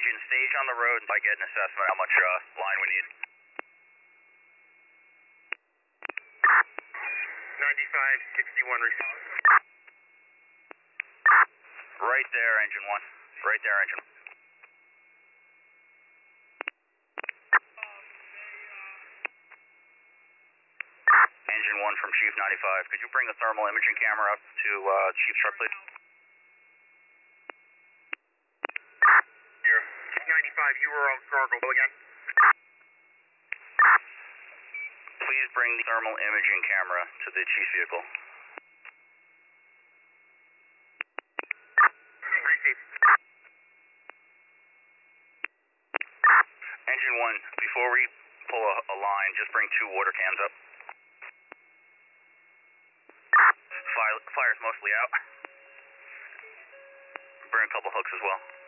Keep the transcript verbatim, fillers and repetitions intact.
engine, stage on the road, I get an assessment how much uh, line we need. ninety-five sixty-one response. Right there, engine one. Right there, engine. Engine one from Chief ninety-five. Could you bring the thermal imaging camera up to uh, Chief's truck, please? Here. Chief ninety-five, you were on Gargle again. Please bring the thermal imaging camera to the Chief's vehicle. Engine one, before we pull a, a line, just bring two water cans up. Fire, fire's mostly out. Bring a couple hooks as well.